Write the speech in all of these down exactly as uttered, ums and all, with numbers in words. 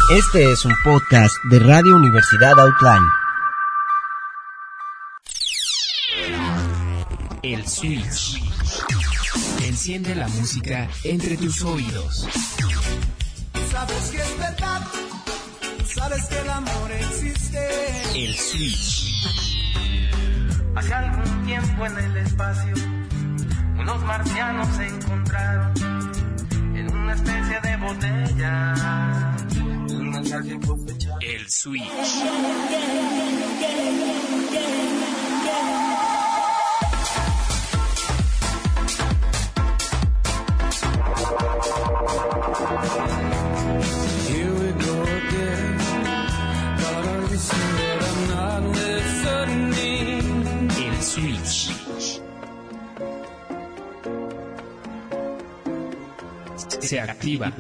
Este es un podcast de Radio Universidad Outline. El Switch. Enciende la música entre tus oídos. Sabes que es verdad, sabes que el amor existe. El Switch. Hace algún tiempo en el espacio, unos marcianos se encontraron en una especie de botella. Un mensaje por fecha. El Switch. Here we go again. Gotta be sure I'm not listening. El Switch. Se activa.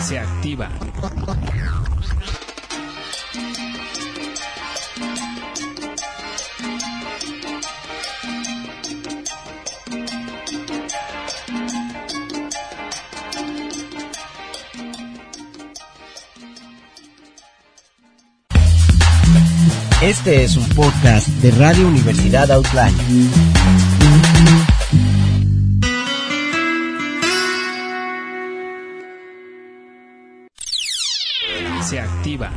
Se activa. Este es un podcast de Radio Universidad Outline. Se activa.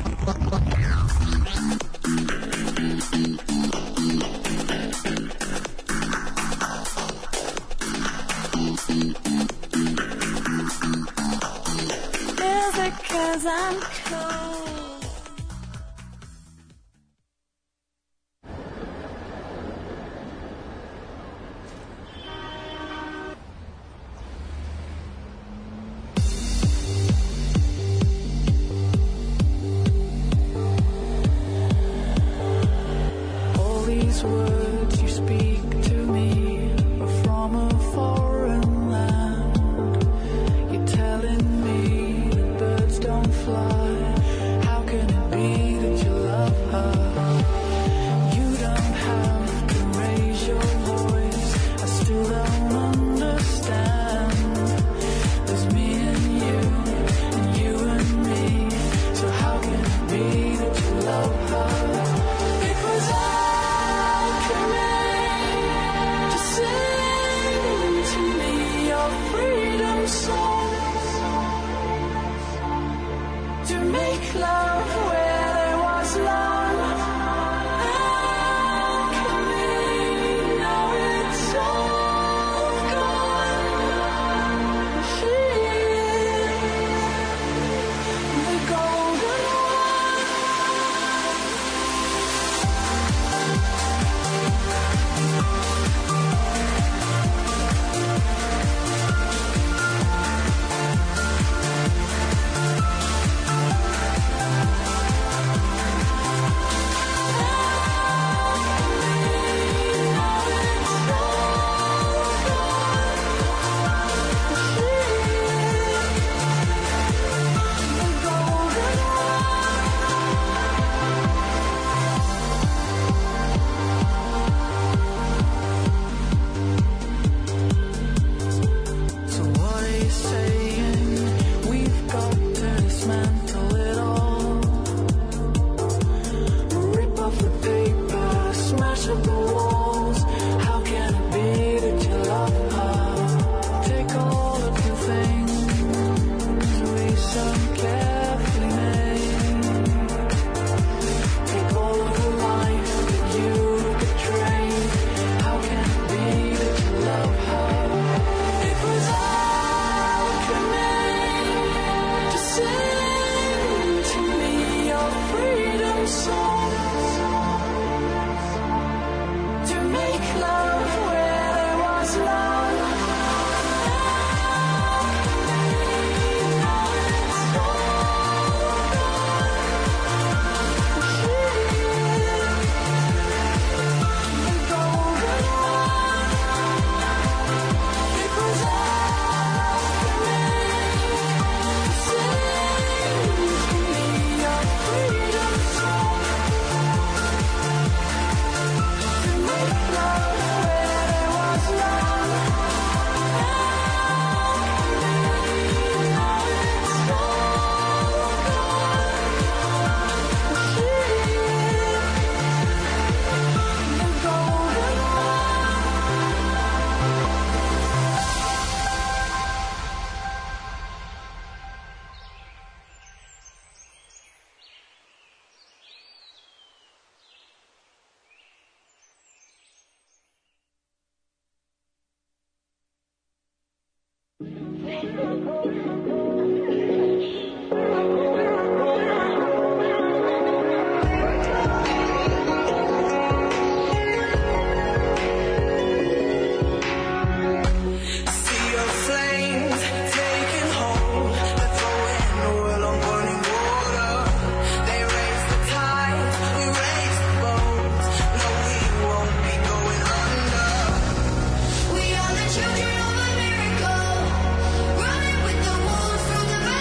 Children of America, running with the wolves through the valley.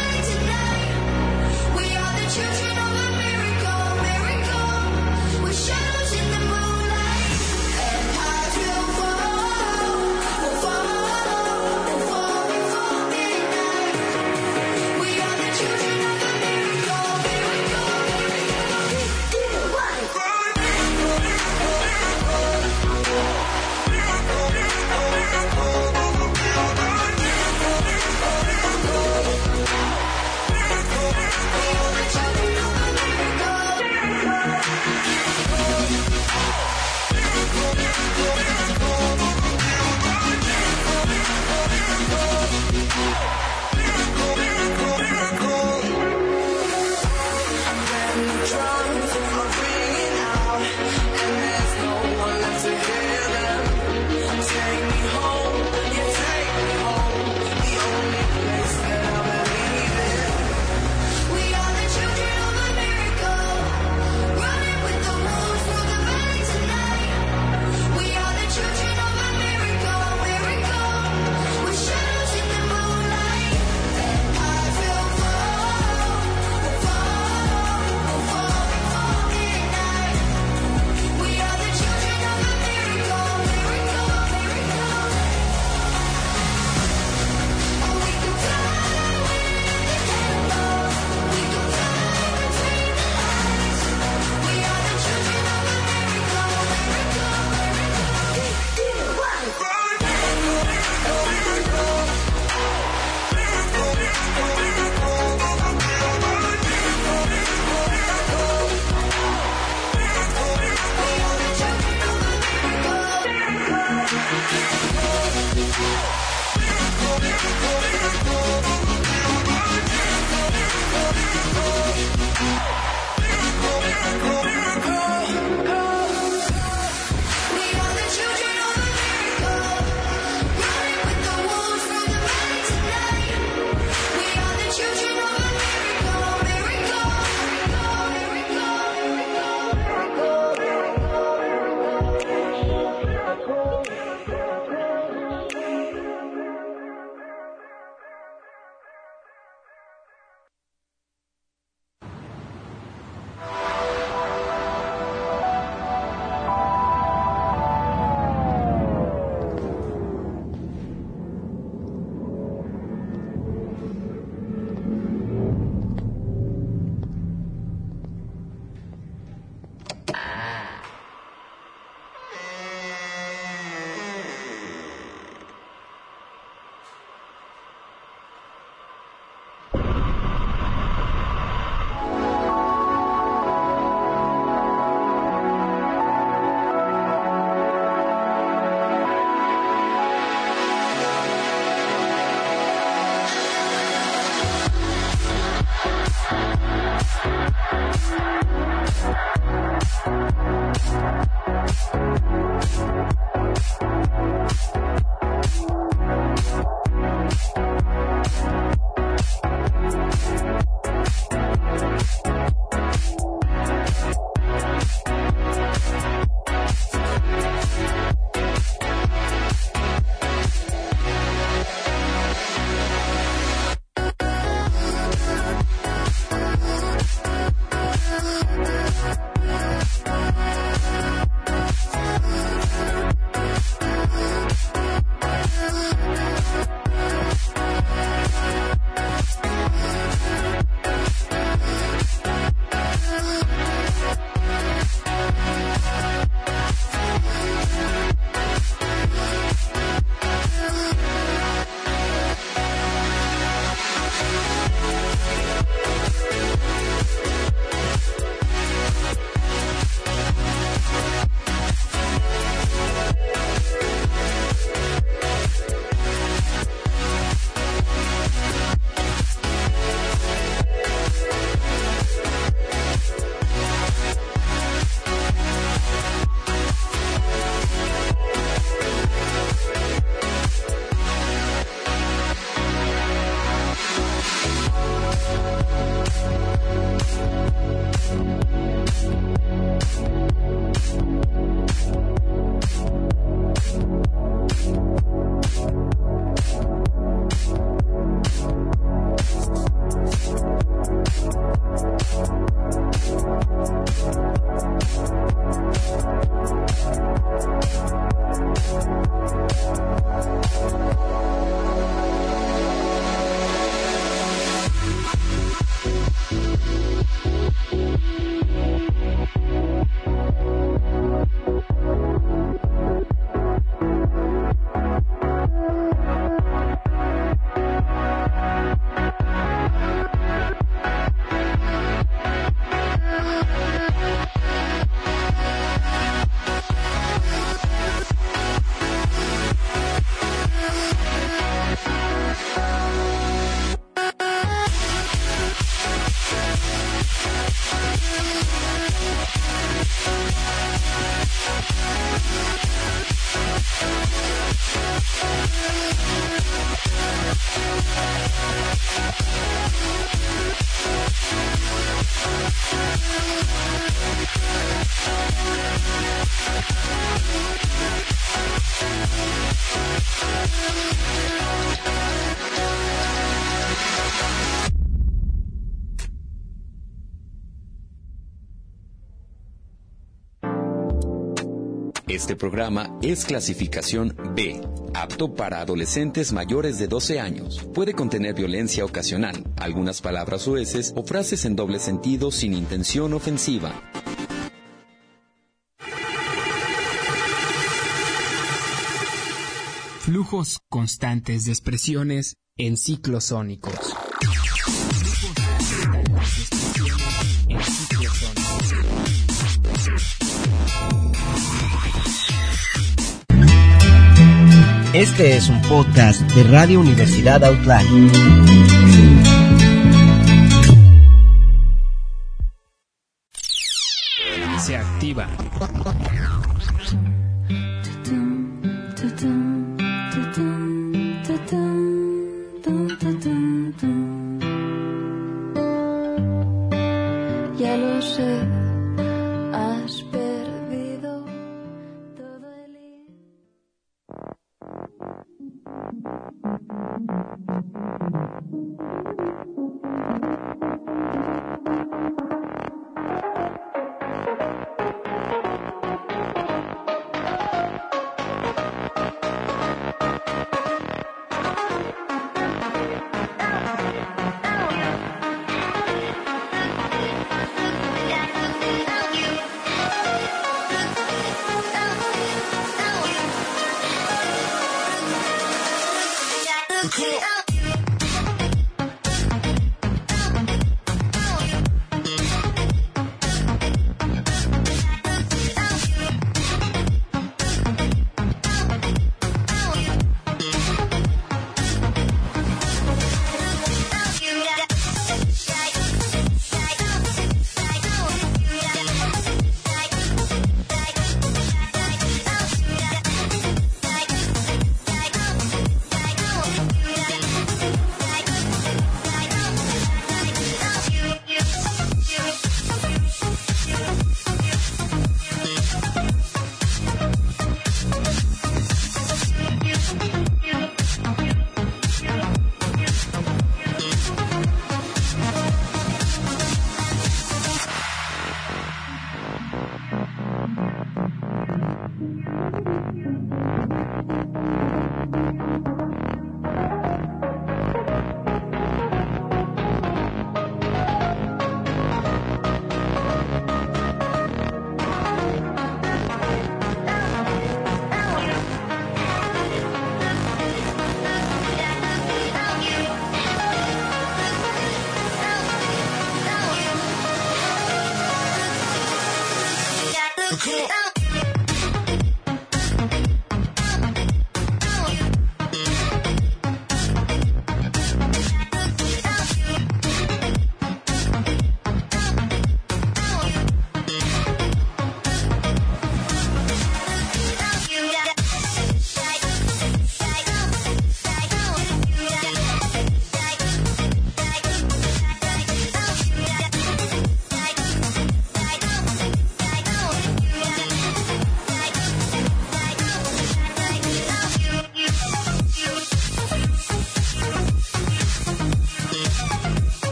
Este programa es clasificación B, apto para adolescentes mayores de doce años. Puede contener violencia ocasional, algunas palabras soeces o frases en doble sentido sin intención ofensiva. Flujos constantes de expresiones en ciclos sónicos. En ciclos sónicos. Este es un podcast de Radio Universidad Outland. Se activa. Ya lo sé, has perdido todo el...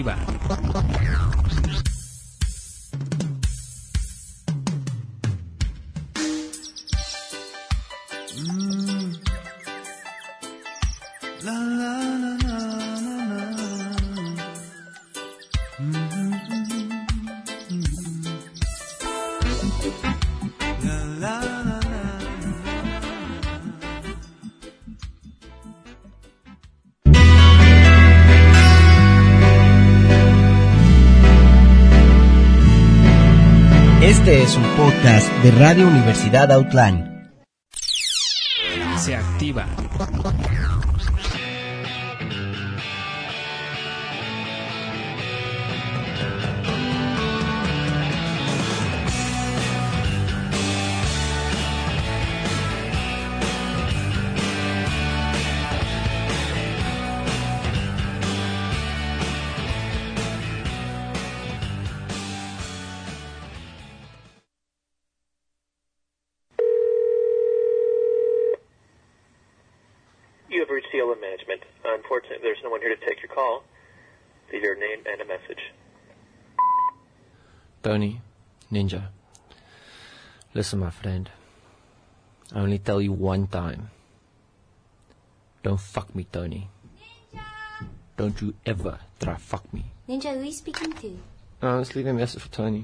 activa. Mm. La la la la la la. Mm-hmm. Mm-hmm. La la la la. Este es un podcast de Radio Universidad Outline. Se activa. You have reached C L M Management. Unfortunately, there's no one here to take your call. Leave your name and a message. Tony, Ninja. Listen, my friend. I only tell you one time. Don't fuck me, Tony. Ninja! Don't you ever try fuck me. Ninja, who are you speaking to? Oh, let's leave a message for Tony.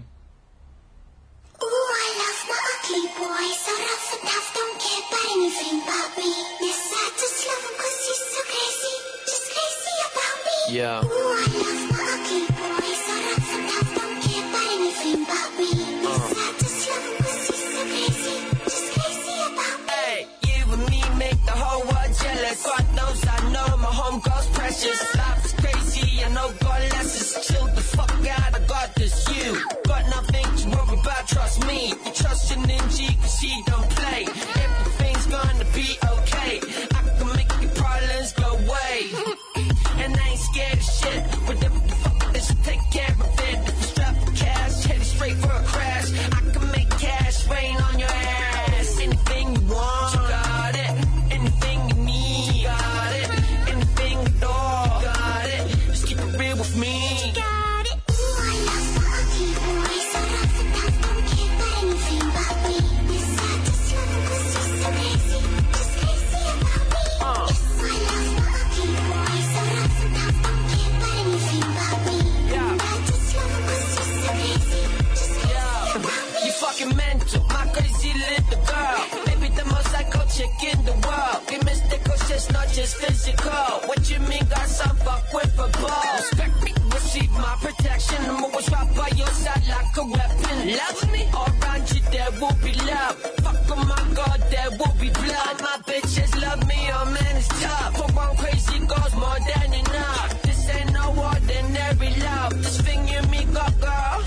Ooh, I love my ugly boy. So rough and tough, don't care about anything about me. Yes, I just love him cause he's so crazy. Just crazy about me. Yeah. Ooh, I love my ugly boy. So rough and tough, don't care about anything about me. Yes, I just love him cause he's so crazy. Just crazy about me. Hey, you and me make the whole world jealous. God knows I know my home girl's precious. Life's crazy, I know God lets us chill the fuck out. I got this, you got nothing to worry about, trust me. You trust your ninja cause he don't play. Everything's gonna be okay. I can make your problems go away. And I ain't scared of shit. Whatever the fuck it is, take care of it. If you strap for cash, headed straight for a crash. I can make cash rain on your ass. Anything you want, you got it. Anything you need, you got it. Anything at all, you got it. Just keep it real with me. Got it. Ooh, I love my ugly boy. So rough and tough, don't care about anything about me. Yes, I just love him cause he's so crazy. Just crazy about me. Yes, I love my ugly boy. So rough and tough, don't care about anything about me. Yeah. And I just love him cause he's so crazy. Just crazy about me. You fucking mental, my crazy little girl. Maybe the most psycho chick in the world. You mystical shit's not just physical. What you mean got some fuck with a ball? Respect me, receive my protection. I'm always right by your side like a weapon. Love me, all around you there will be love. Fuck oh my god, there will be blood. My bitches love me, oh man it's tough. For one crazy girl's more than enough. This ain't no ordinary love. This thing you me got, girl.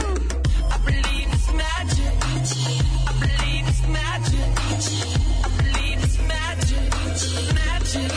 I believe it's magic. I believe it's magic. I believe it's magic. Magic.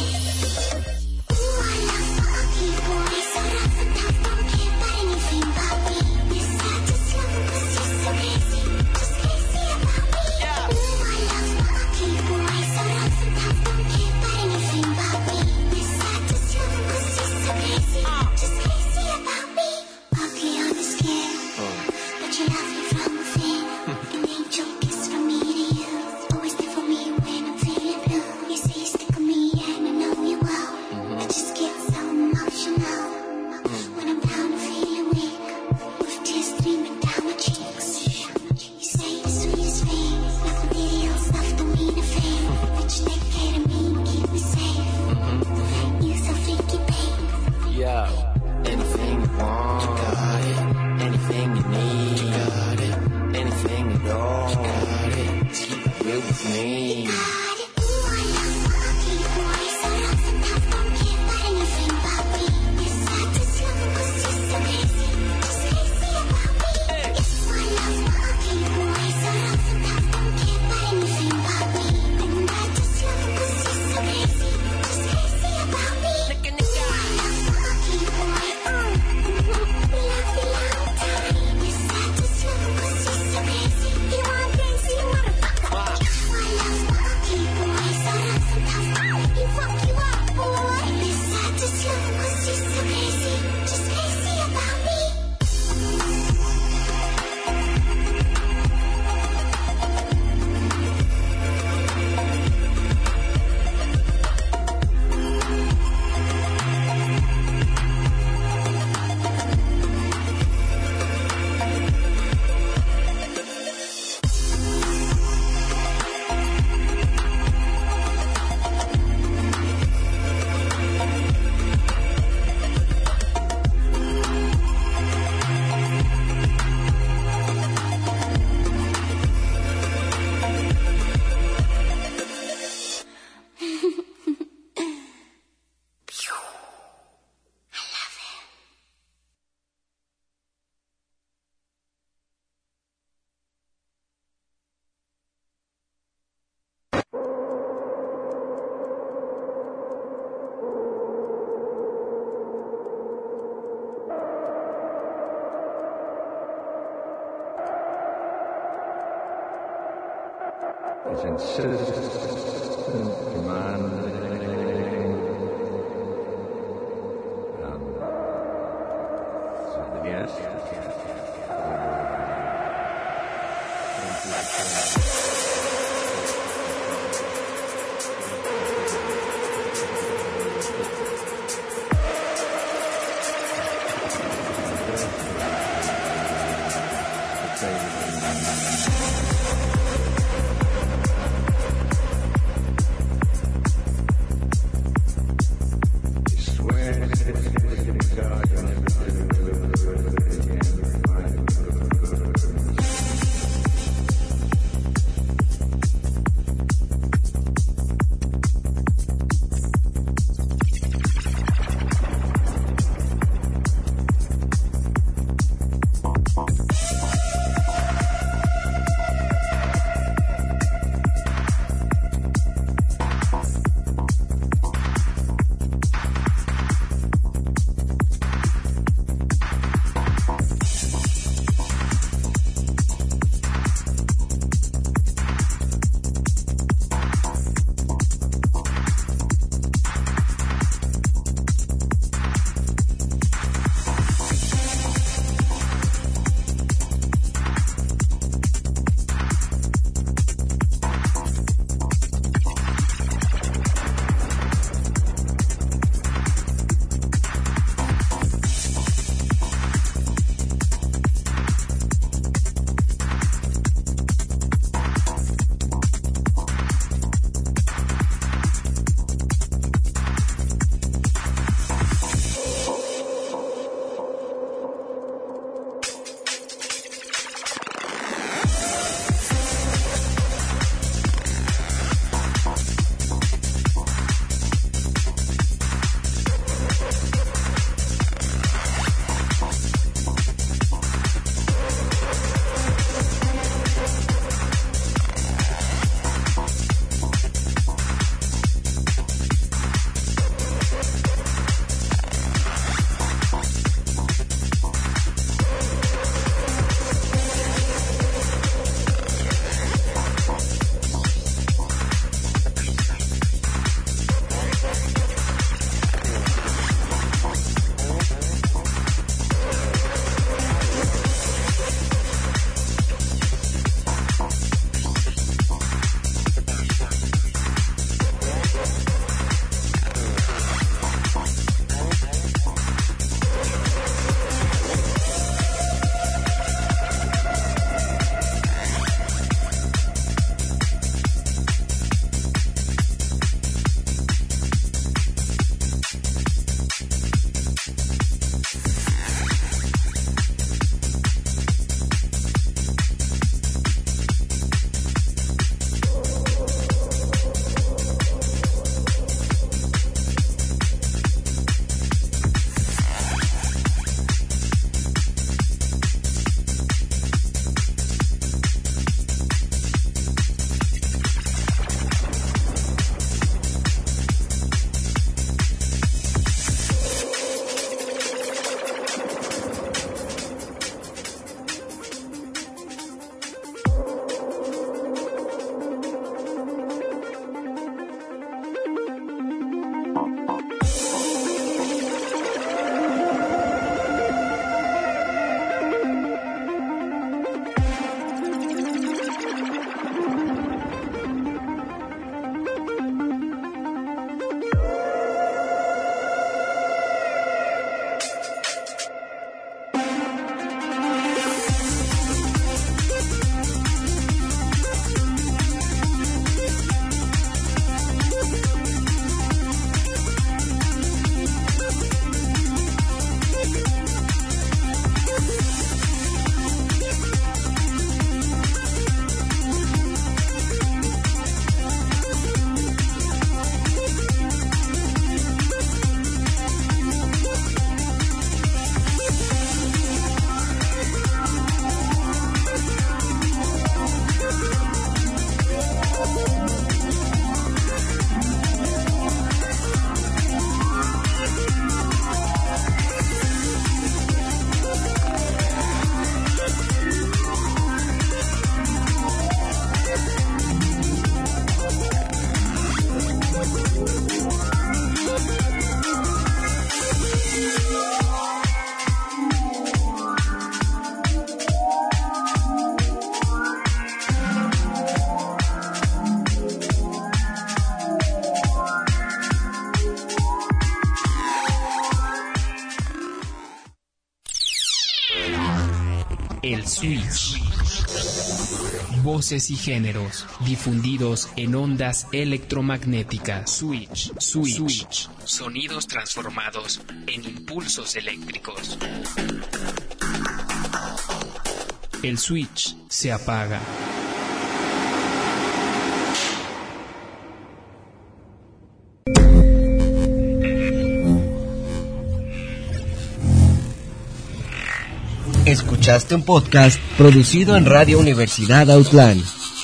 Ooh, I love my ugly boy. So rough and tough, don't care about anything about me. Yes, I just love him cause he's so crazy. Just crazy about me. Yeah. Ooh, I love my ugly boy. So rough and tough, don't care about anything about me. Yes, I just love him cause he's so crazy. Just crazy about me. Ugly on the skin, but you love me from within. An angel kiss from me to you. Always there for me when I'm feeling blue. You say you stick with me and I know you will. I just get so emotional when I'm down and feeling weak, with tears streaming down my cheeks. You say the sweetest thing, like a video stuff don't mean a thing. But you take care of me and keep me safe. You so freaky, babe. Yeah. Anything you want, you got it. Anything you need, you got it. Anything at all, you got it. Just keep it real with me. Got it. Ooh, I love my ugly boy. So rough and tough, don't care about anything about me. Yes, I just love him cause he's so crazy. Just crazy about me. Yes, I love my ugly boy. So rough and tough, don't care about anything about me. And I just love him cause he's so crazy. Just crazy about me. Look at the guy. I love my ugly boy. Mm. We love the long time. Yes, I is insistent, demanding, and something, yes. El switch. Voces y géneros difundidos en ondas electromagnéticas. Switch, switch, switch. Sonidos transformados en impulsos eléctricos. El switch se apaga. Escuchaste un podcast producido en Radio Universidad Autlán.